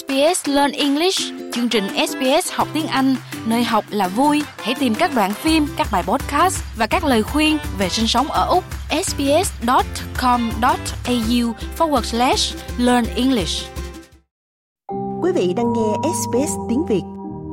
SBS Learn English, chương trình SBS học tiếng Anh, nơi học là vui. Hãy tìm các đoạn phim, các bài podcast và các lời khuyên về sinh sống ở Úc. sbs.com.au/learn English. Quý vị đang nghe SBS tiếng Việt.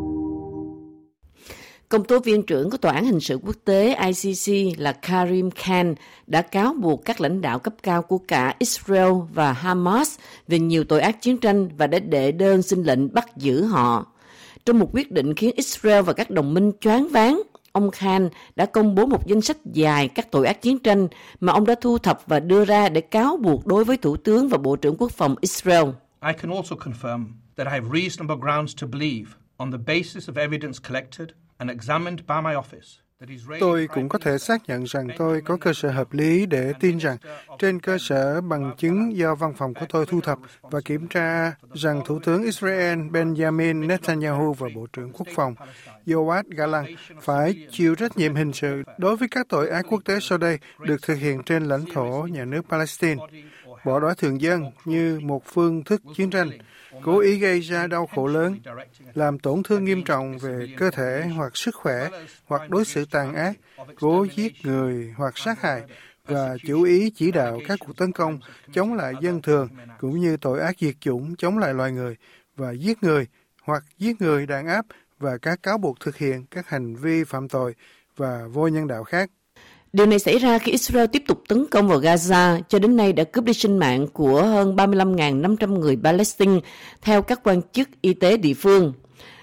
Công tố viên trưởng của Tòa án Hình sự Quốc tế ICC là Karim Khan đã cáo buộc các lãnh đạo cấp cao của cả Israel và Hamas về nhiều tội ác chiến tranh và đã đệ đơn xin lệnh bắt giữ họ. Trong một quyết định khiến Israel và các đồng minh choáng váng, ông Khan đã công bố một danh sách dài các tội ác chiến tranh mà ông đã thu thập và đưa ra để cáo buộc đối với Thủ tướng và Bộ trưởng Quốc phòng Israel. I can also confirm that I have reasonable grounds to believe, on the basis of evidence collected and examined by my office, that Israeli... Tôi cũng có thể xác nhận rằng tôi có cơ sở hợp lý để tin rằng, trên cơ sở bằng chứng do văn phòng của tôi thu thập và kiểm tra, rằng Thủ tướng Israel Benjamin Netanyahu và Bộ trưởng Quốc phòng Yoav Gallant phải chịu trách nhiệm hình sự đối với các tội ác quốc tế sau đây được thực hiện trên lãnh thổ nhà nước Palestine, bỏ đói thường dân như một phương thức chiến tranh, cố ý gây ra đau khổ lớn, làm tổn thương nghiêm trọng về cơ thể hoặc sức khỏe, hoặc đối xử tàn ác, cố giết người hoặc sát hại, và chủ ý chỉ đạo các cuộc tấn công chống lại dân thường, cũng như tội ác diệt chủng chống lại loài người, và giết người hoặc giết người đàn áp, và các cáo buộc thực hiện các hành vi phạm tội và vô nhân đạo khác. Điều này xảy ra khi Israel tiếp tục tấn công vào Gaza, cho đến nay đã cướp đi sinh mạng của hơn 35.500 người Palestine, theo các quan chức y tế địa phương.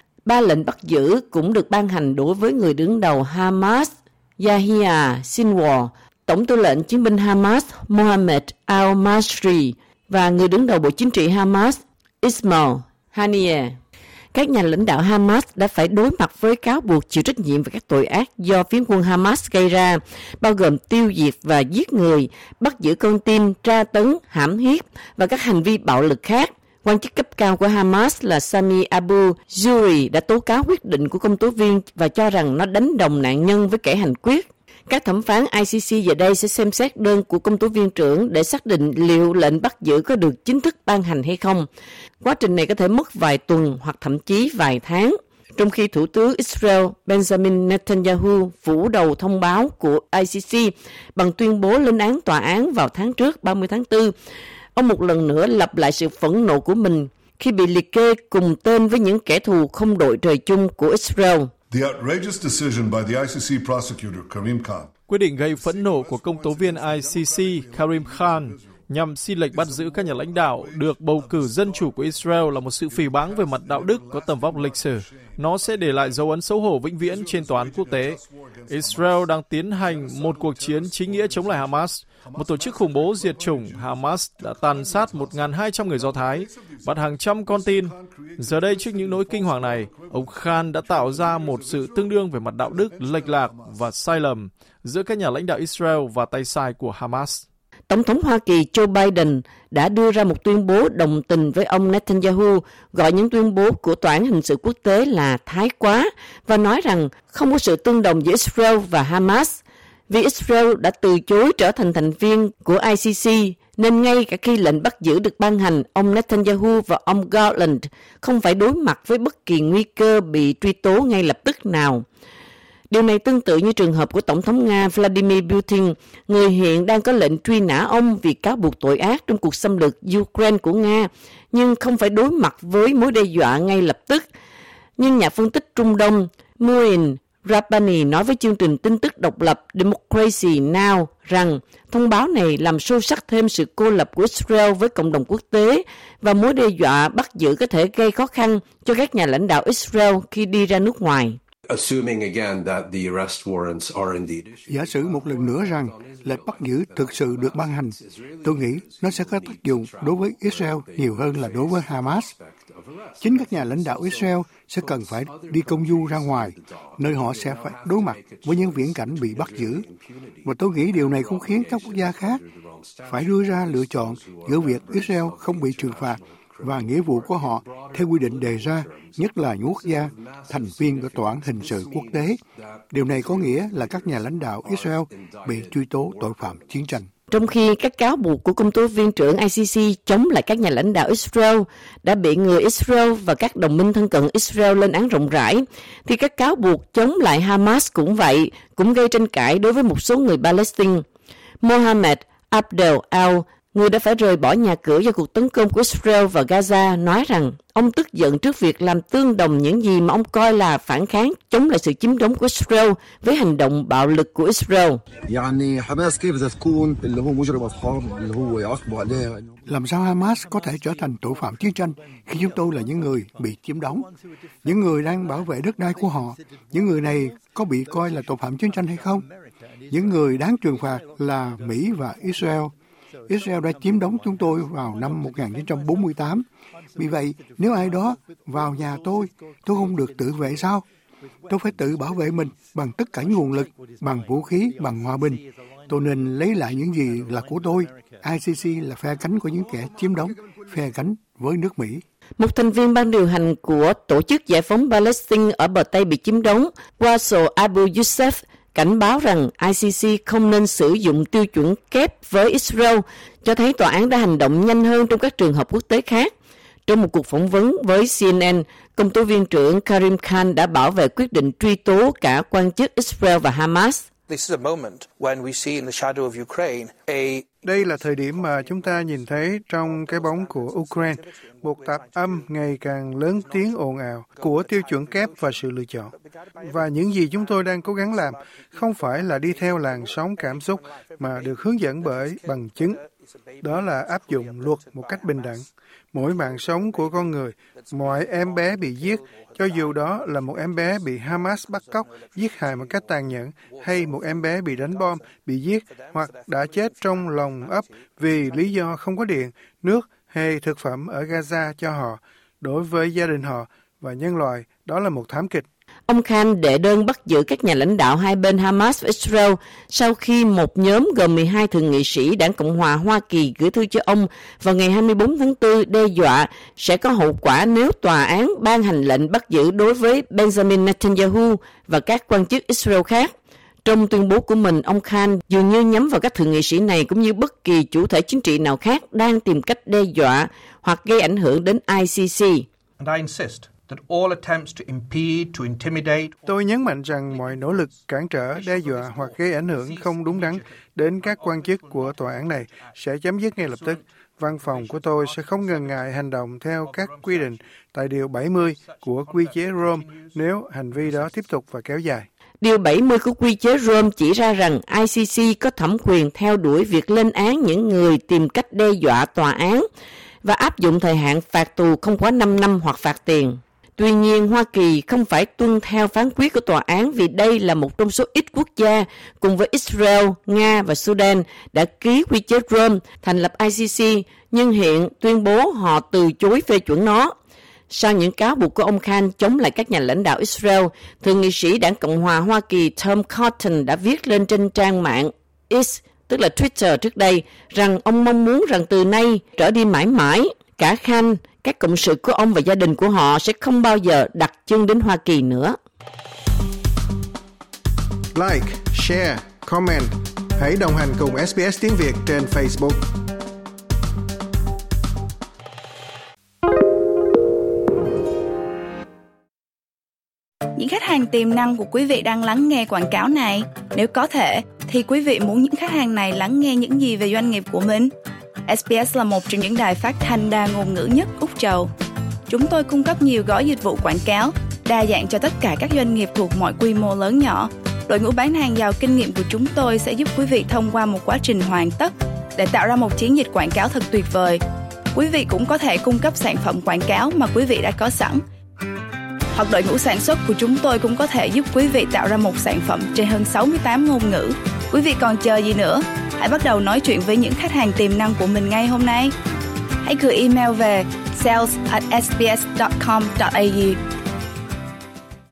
3 lệnh bắt giữ cũng được ban hành đối với người đứng đầu Hamas, Yahya Sinwar, Tổng tư lệnh chiến binh Hamas Mohammed al-Masri và người đứng đầu Bộ Chính trị Hamas Ismail Haniyeh. Các nhà lãnh đạo Hamas đã phải đối mặt với cáo buộc chịu trách nhiệm về các tội ác do phiến quân Hamas gây ra, bao gồm tiêu diệt và giết người, bắt giữ con tin, tra tấn, hãm hiếp và các hành vi bạo lực khác. Quan chức cấp cao của Hamas là Sami Abu Zuhri đã tố cáo quyết định của công tố viên và cho rằng nó đánh đồng nạn nhân với kẻ hành quyết. Các thẩm phán ICC giờ đây sẽ xem xét đơn của công tố viên trưởng để xác định liệu lệnh bắt giữ có được chính thức ban hành hay không. Quá trình này có thể mất vài tuần hoặc thậm chí vài tháng, trong khi Thủ tướng Israel Benjamin Netanyahu phủ đầu thông báo của ICC bằng tuyên bố lên án tòa án vào tháng trước 30 tháng 4. Ông một lần nữa lặp lại sự phẫn nộ của mình khi bị liệt kê cùng tên với những kẻ thù không đội trời chung của Israel. The outrageous decision by the ICC prosecutor Karim Khan. Quyết định gây phẫn nộ của công tố viên ICC Karim Khan nhằm xin lệnh bắt giữ các nhà lãnh đạo được bầu cử dân chủ của Israel là một sự phỉ báng về mặt đạo đức có tầm vóc lịch sử. Nó sẽ để lại dấu ấn xấu hổ vĩnh viễn trên tòa án quốc tế. Israel đang tiến hành một cuộc chiến chính nghĩa chống lại Hamas, một tổ chức khủng bố diệt chủng. Hamas đã tàn sát 1.200 người Do Thái, bắt hàng trăm con tin. Giờ đây, trước những nỗi kinh hoàng này, ông Khan đã tạo ra một sự tương đương về mặt đạo đức lệch lạc và sai lầm giữa các nhà lãnh đạo Israel và tay sai của Hamas. Tổng thống Hoa Kỳ Joe Biden đã đưa ra một tuyên bố đồng tình với ông Netanyahu, gọi những tuyên bố của Tòa án Hình sự Quốc tế là thái quá và nói rằng không có sự tương đồng giữa Israel và Hamas. Vì Israel đã từ chối trở thành thành viên của ICC, nên ngay cả khi lệnh bắt giữ được ban hành, ông Netanyahu và ông Gallant không phải đối mặt với bất kỳ nguy cơ bị truy tố ngay lập tức nào. Điều này tương tự như trường hợp của Tổng thống Nga Vladimir Putin, người hiện đang có lệnh truy nã ông vì cáo buộc tội ác trong cuộc xâm lược Ukraine của Nga, nhưng không phải đối mặt với mối đe dọa ngay lập tức. Nhưng nhà phân tích Trung Đông Muin Rabbani nói với chương trình tin tức độc lập Democracy Now! Rằng thông báo này làm sâu sắc thêm sự cô lập của Israel với cộng đồng quốc tế và mối đe dọa bắt giữ có thể gây khó khăn cho các nhà lãnh đạo Israel khi đi ra nước ngoài. Giả sử một lần nữa rằng lệnh bắt giữ thực sự được ban hành, tôi nghĩ nó sẽ có tác dụng đối với Israel nhiều hơn là đối với Hamas. Chính các nhà lãnh đạo Israel sẽ cần phải đi công du ra ngoài, nơi họ sẽ phải đối mặt với những viễn cảnh bị bắt giữ. Và tôi nghĩ điều này cũng khiến các quốc gia khác phải đưa ra lựa chọn giữa việc Israel không bị trừng phạt và nghĩa vụ của họ theo quy định đề ra, nhất là những quốc gia thành viên của Tòa án Hình sự Quốc tế. Điều này có nghĩa là các nhà lãnh đạo Israel bị truy tố tội phạm chiến tranh. Trong khi các cáo buộc của công tố viên trưởng ICC chống lại các nhà lãnh đạo Israel đã bị người Israel và các đồng minh thân cận Israel lên án rộng rãi, thì các cáo buộc chống lại Hamas cũng vậy, cũng gây tranh cãi đối với một số người Palestine. Mohammed Abdel Al, người đã phải rời bỏ nhà cửa do cuộc tấn công của Israel vào Gaza, nói rằng ông tức giận trước việc làm tương đồng những gì mà ông coi là phản kháng chống lại sự chiếm đóng của Israel với hành động bạo lực của Israel. Làm sao Hamas có thể trở thành tội phạm chiến tranh khi chúng tôi là những người bị chiếm đóng, những người đang bảo vệ đất đai của họ? Những người này có bị coi là tội phạm chiến tranh hay không? Những người đáng trừng phạt là Mỹ và Israel. Israel đã chiếm đóng chúng tôi vào năm 1948. Vì vậy, nếu ai đó vào nhà tôi không được tự vệ sao? Tôi phải tự bảo vệ mình bằng tất cả nguồn lực, bằng vũ khí, bằng hòa bình. Tôi nên lấy lại những gì là của tôi. ICC là phe cánh của những kẻ chiếm đóng, phe cánh với nước Mỹ. Một thành viên ban điều hành của Tổ chức Giải phóng Palestine ở bờ Tây bị chiếm đóng, Wassel Abu Youssef, cảnh báo rằng ICC không nên sử dụng tiêu chuẩn kép với Israel, cho thấy tòa án đã hành động nhanh hơn trong các trường hợp quốc tế khác. Trong một cuộc phỏng vấn với CNN, công tố viên trưởng Karim Khan đã bảo vệ quyết định truy tố cả quan chức Israel và Hamas. Đây là thời điểm mà chúng ta nhìn thấy trong cái bóng của Ukraine, một tạp âm ngày càng lớn tiếng ồn ào của tiêu chuẩn kép và sự lựa chọn. Và những gì chúng tôi đang cố gắng làm không phải là đi theo làn sóng cảm xúc mà được hướng dẫn bởi bằng chứng. Đó là áp dụng luật một cách bình đẳng. Mỗi mạng sống của con người, mọi em bé bị giết, cho dù đó là một em bé bị Hamas bắt cóc, giết hại một cách tàn nhẫn, hay một em bé bị đánh bom, bị giết, hoặc đã chết trong lồng ấp vì lý do không có điện, nước hay thực phẩm ở Gaza cho họ. Đối với gia đình họ và nhân loại, đó là một thảm kịch. Ông Khan đệ đơn bắt giữ các nhà lãnh đạo hai bên Hamas và Israel sau khi một nhóm gồm 12 thượng nghị sĩ Đảng Cộng hòa Hoa Kỳ gửi thư cho ông vào ngày 24 tháng 4 đe dọa sẽ có hậu quả nếu tòa án ban hành lệnh bắt giữ đối với Benjamin Netanyahu và các quan chức Israel khác. Trong tuyên bố của mình, ông Khan dường như nhắm vào các thượng nghị sĩ này cũng như bất kỳ chủ thể chính trị nào khác đang tìm cách đe dọa hoặc gây ảnh hưởng đến ICC. Tôi nhấn mạnh rằng mọi nỗ lực cản trở, đe dọa hoặc gây ảnh hưởng không đúng đắn đến các quan chức của tòa án này sẽ chấm dứt ngay lập tức. Văn phòng của tôi sẽ không ngần ngại hành động theo các quy định tại Điều 70 của Quy chế Rome nếu hành vi đó tiếp tục và kéo dài. Điều 70 của Quy chế Rome chỉ ra rằng ICC có thẩm quyền theo đuổi việc lên án những người tìm cách đe dọa tòa án và áp dụng thời hạn phạt tù không quá 5 năm hoặc phạt tiền. Tuy nhiên, Hoa Kỳ không phải tuân theo phán quyết của tòa án vì đây là một trong số ít quốc gia cùng với Israel, Nga và Sudan đã ký quy chế Rome thành lập ICC, nhưng hiện tuyên bố họ từ chối phê chuẩn nó. Sau những cáo buộc của ông Khan chống lại các nhà lãnh đạo Israel, thượng nghị sĩ Đảng Cộng hòa Hoa Kỳ Tom Cotton đã viết lên trên trang mạng X, tức là Twitter trước đây, rằng ông mong muốn rằng từ nay trở đi mãi mãi, cả Khan, các cộng sự của ông và gia đình của họ sẽ không bao giờ đặt chân đến Hoa Kỳ nữa. Like, share, comment. Hãy đồng hành cùng SBS tiếng Việt trên Facebook. Những khách hàng tiềm năng của quý vị đang lắng nghe quảng cáo này. Nếu có thể, thì quý vị muốn những khách hàng này lắng nghe những gì về doanh nghiệp của mình? SBS là một trong những đài phát thanh đa ngôn ngữ nhất Úc Châu. Chúng tôi cung cấp nhiều gói dịch vụ quảng cáo, đa dạng cho tất cả các doanh nghiệp thuộc mọi quy mô lớn nhỏ. Đội ngũ bán hàng giàu kinh nghiệm của chúng tôi sẽ giúp quý vị thông qua một quá trình hoàn tất để tạo ra một chiến dịch quảng cáo thật tuyệt vời. Quý vị cũng có thể cung cấp sản phẩm quảng cáo mà quý vị đã có sẵn. Hoặc đội ngũ sản xuất của chúng tôi cũng có thể giúp quý vị tạo ra một sản phẩm trên hơn 68 ngôn ngữ. Quý vị còn chờ gì nữa? Hãy bắt đầu nói chuyện với những khách hàng tiềm năng của mình ngay hôm nay. Hãy gửi email về sales@sbs.com.au